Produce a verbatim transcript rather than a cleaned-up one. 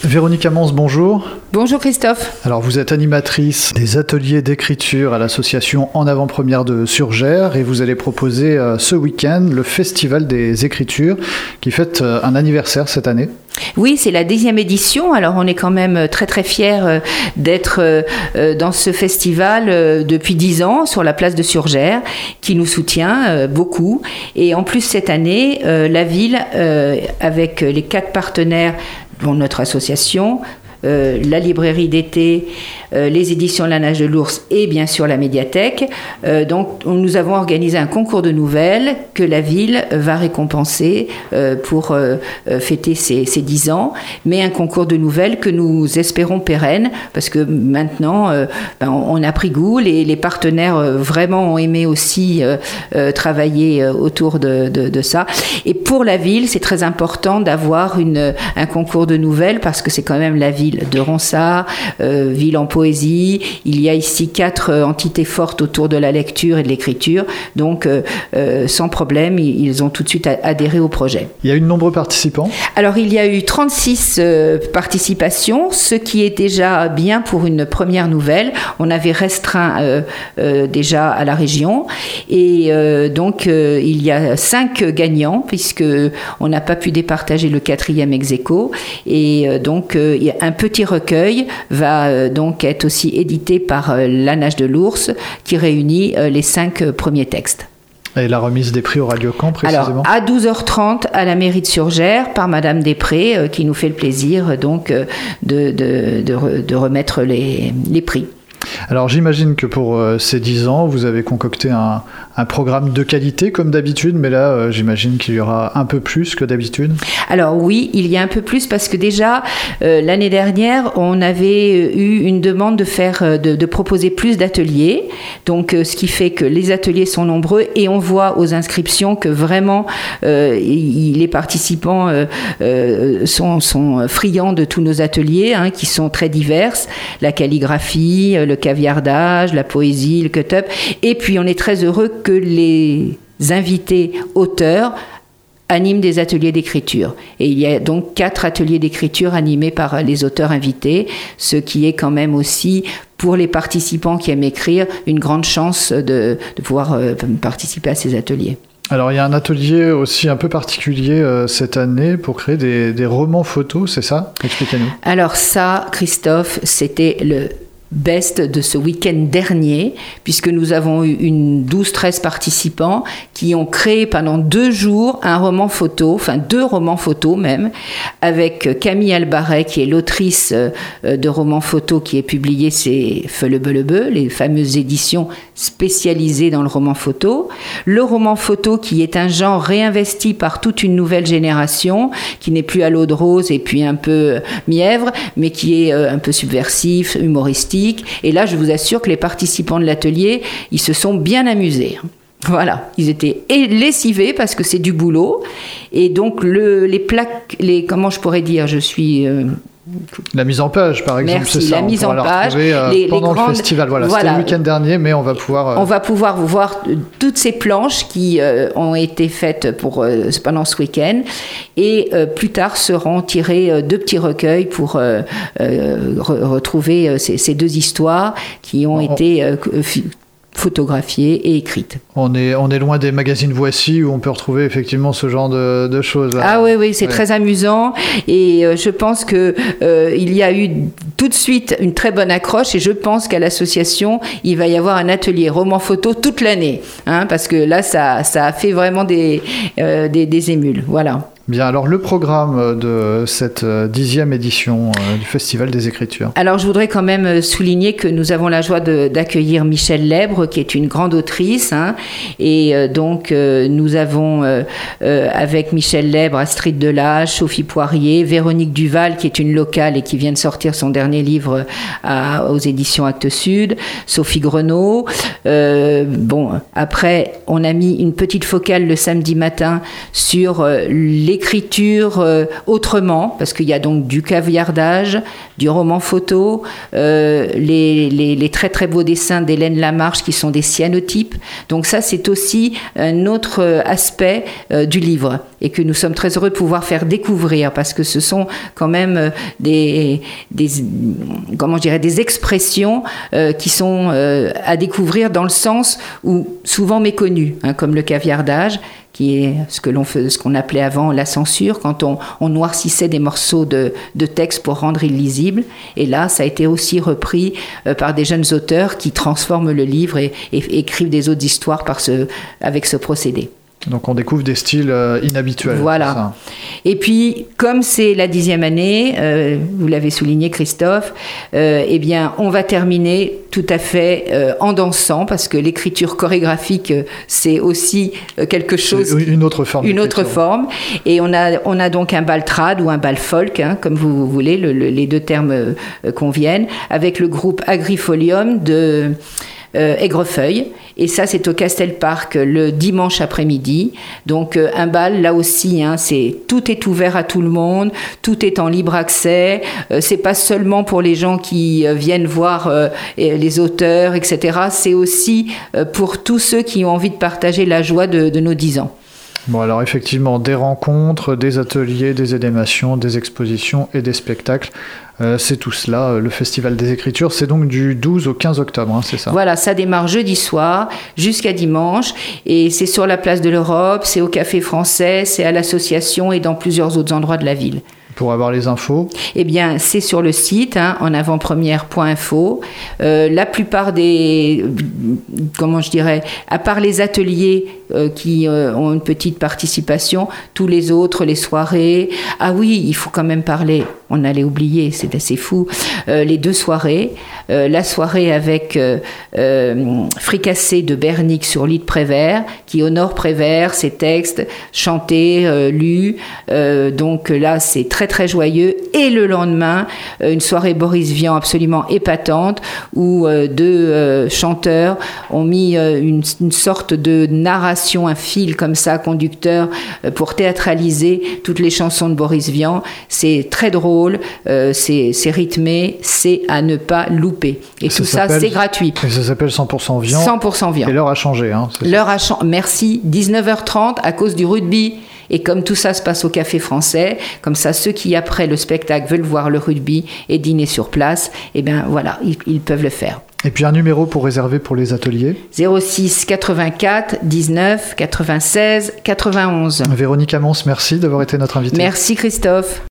Véronique Amance, bonjour. Bonjour Christophe. Alors vous êtes animatrice des ateliers d'écriture à l'association En Avant-Première de Surgères et vous allez proposer euh, ce week-end le Festival des Écritures qui fête euh, un anniversaire cette année. Oui, c'est la dixième édition, alors on est quand même très très fiers euh, d'être euh, dans ce festival euh, depuis dix ans sur la place de Surgères qui nous soutient euh, beaucoup et en plus cette année euh, la ville euh, avec les quatre partenaires dont notre association, Euh, la librairie d'été, euh, les éditions La Nage de l'Ours et bien sûr la médiathèque. Euh, donc nous avons organisé un concours de nouvelles que la ville va récompenser euh, pour euh, fêter ses, ses dix ans, mais un concours de nouvelles que nous espérons pérenne parce que maintenant euh, ben, on a pris goût, les, les partenaires euh, vraiment ont aimé aussi euh, euh, travailler euh, autour de, de, de ça. Et pour la ville, c'est très important d'avoir une, un concours de nouvelles parce que c'est quand même la ville de Ronsard, euh, ville en poésie. Il y a ici quatre euh, entités fortes autour de la lecture et de l'écriture. Donc, euh, euh, sans problème, ils, ils ont tout de suite adhéré au projet. Il y a eu de nombreux participants ? Alors, il y a eu trente-six euh, participations, ce qui est déjà bien pour une première nouvelle. On avait restreint euh, euh, déjà à la région. Et euh, donc, euh, il y a cinq gagnants, puisqu'on n'a pas pu départager le quatrième ex aequo. Et euh, donc, euh, il y a un petit recueil va euh, donc être aussi édité par euh, La Nage de l'Ours qui réunit euh, les cinq euh, premiers textes. Et la remise des prix aura lieu quand précisément ? Alors, à douze heures trente à la mairie de Surgères par Madame Després euh, qui nous fait le plaisir donc euh, de, de, de, de remettre les, les prix. Alors j'imagine que pour euh, ces dix ans, vous avez concocté un, un programme de qualité comme d'habitude, mais là euh, j'imagine qu'il y aura un peu plus que d'habitude. Alors oui, il y a un peu plus parce que déjà euh, l'année dernière, on avait eu une demande de faire, de, de proposer plus d'ateliers, donc euh, ce qui fait que les ateliers sont nombreux et on voit aux inscriptions que vraiment euh, y, les participants euh, euh, sont, sont friands de tous nos ateliers hein, qui sont très divers, la calligraphie, le caviardage, la poésie, le cut-up. Et puis, on est très heureux que les invités auteurs animent des ateliers d'écriture. Et il y a donc quatre ateliers d'écriture animés par les auteurs invités, ce qui est quand même aussi, pour les participants qui aiment écrire, une grande chance de, de pouvoir euh, participer à ces ateliers. Alors, il y a un atelier aussi un peu particulier euh, cette année pour créer des, des romans photos, c'est ça ? Expliquez-nous. Alors ça, Christophe, c'était le best de ce week-end dernier, puisque nous avons eu une douze treize participants qui ont créé pendant deux jours un roman photo, enfin deux romans photos même, avec Camille Albaret, qui est l'autrice de romans photos qui est publié chez Feu-le-Beu-le-Beu, les fameuses éditions spécialisées dans le roman photo. Le roman photo qui est un genre réinvesti par toute une nouvelle génération, qui n'est plus à l'eau de rose et puis un peu mièvre, mais qui est un peu subversif, humoristique. Et là, je vous assure que les participants de l'atelier, ils se sont bien amusés. Voilà, ils étaient lessivés parce que c'est du boulot. Et donc, le, les plaques, les, comment je pourrais dire, je suis... Euh, La mise en page, par exemple, Merci, c'est ça. la mise en page, euh, les, pendant les grandes, le festival. Voilà, voilà, c'était le week-end dernier, mais on va pouvoir. Euh... On va pouvoir voir toutes ces planches qui euh, ont été faites pour euh, pendant ce week-end, et euh, plus tard seront tirés euh, deux petits recueils pour euh, euh, re- retrouver euh, ces, ces deux histoires qui ont on, été euh, photographiées et écrites. On est, on est loin des magazines Voici où on peut retrouver effectivement ce genre de, de choses. Là. Ah oui, oui, c'est ouais. très amusant et euh, je pense qu'il euh, y a eu tout de suite une très bonne accroche et je pense qu'à l'association, il va y avoir un atelier roman photo toute l'année, hein, parce que là, ça, ça a fait vraiment des, euh, des, des émules. Voilà. Bien, alors le programme de cette dixième édition euh, du Festival des Écritures. Alors je voudrais quand même souligner que nous avons la joie de, d'accueillir Michèle Lèbre, qui est une grande autrice, hein, et euh, donc euh, nous avons euh, euh, avec Michèle Lèbre, Astrid Delage, Sophie Poirier, Véronique Duval, qui est une locale et qui vient de sortir son dernier livre à, aux éditions Actes Sud, Sophie Grenaud. Euh, bon, après, on a mis une petite focale le samedi matin sur euh, les l'écriture euh, autrement, parce qu'il y a donc du caviardage, du roman photo, euh, les, les, les très très beaux dessins d'Hélène Lamarche qui sont des cyanotypes. Donc ça, c'est aussi un autre aspect euh, du livre et que nous sommes très heureux de pouvoir faire découvrir, parce que ce sont quand même des, des, comment je dirais, des expressions euh, qui sont euh, à découvrir dans le sens où souvent méconnues, hein, comme le caviardage, qui est ce que l'on fait, ce qu'on appelait avant la censure, quand on, on noircissait des morceaux de, de texte pour rendre illisible. Et là, ça a été aussi repris euh, par des jeunes auteurs qui transforment le livre et, et écrivent des autres histoires par ce, avec ce procédé. Donc on découvre des styles euh, inhabituels. Voilà. Ça. Et puis, comme c'est la dixième année, euh, vous l'avez souligné Christophe, euh, eh bien, on va terminer tout à fait euh, en dansant, parce que l'écriture chorégraphique, euh, c'est aussi euh, quelque chose... C'est une autre forme. Une autre forme. Et on a, on a donc un bal trad ou un bal folk, hein, comme vous voulez, le, le, les deux termes euh, conviennent, avec le groupe Agrifolium de... Euh, Aigrefeuille, et ça c'est au Castelparc le dimanche après-midi. Donc euh, un bal là aussi, hein, c'est tout est ouvert à tout le monde, tout est en libre accès. Euh, c'est pas seulement pour les gens qui euh, viennent voir euh, les auteurs, et cetera. C'est aussi euh, pour tous ceux qui ont envie de partager la joie de, de nos dix ans. Bon, alors effectivement, des rencontres, des ateliers, des élémations, des expositions et des spectacles. Euh, c'est tout cela, le Festival des Écritures. C'est donc du douze au quinze octobre, hein, c'est ça? Voilà, ça démarre jeudi soir jusqu'à dimanche. Et c'est sur la place de l'Europe, c'est au Café Français, c'est à l'association et dans plusieurs autres endroits de la ville. Pour avoir les infos? Eh bien, c'est sur le site, hein, en avant-première point info. Euh, la plupart des... Comment je dirais? À part les ateliers euh, qui euh, ont une petite participation, tous les autres, les soirées... Ah oui, il faut quand même parler. On allait oublier, c'est assez fou. Euh, les deux soirées. Euh, la soirée avec euh, euh, Fricassé de Bernic sur l'île de Prévert, qui honore Prévert, ses textes chantés, euh, lus. Euh, donc là, c'est très très joyeux. Et le lendemain, euh, une soirée Boris Vian absolument épatante, où euh, deux euh, chanteurs ont mis euh, une, une sorte de narration, un fil comme ça, conducteur, euh, pour théâtraliser toutes les chansons de Boris Vian. C'est très drôle, euh, c'est, c'est rythmé, c'est à ne pas louper. Et ça tout ça, c'est gratuit. Et ça s'appelle cent pour cent Vian. cent pour cent Vian. Et l'heure a changé. Hein, c'est l'heure a changé. Merci. dix-neuf heures trente à cause du rugby. Et comme tout ça se passe au Café Français, comme ça, ceux qui, après le spectacle, veulent voir le rugby et dîner sur place, eh bien voilà, ils, ils peuvent le faire. Et puis un numéro pour réserver pour les ateliers? zéro six quatre-vingt-quatre dix-neuf quatre-vingt-seize quatre-vingt-onze. Véronique Amons, merci d'avoir été notre invitée. Merci Christophe.